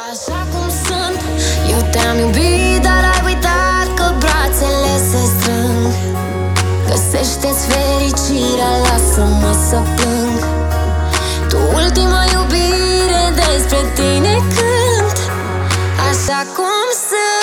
Așa cum sunt, eu te-am iubit, dar ai uitat că brațele se strâng. Găsește-ți fericirea, lasă-mă să plâng. Tu ultima iubire despre tine cânt. Așa cum sunt.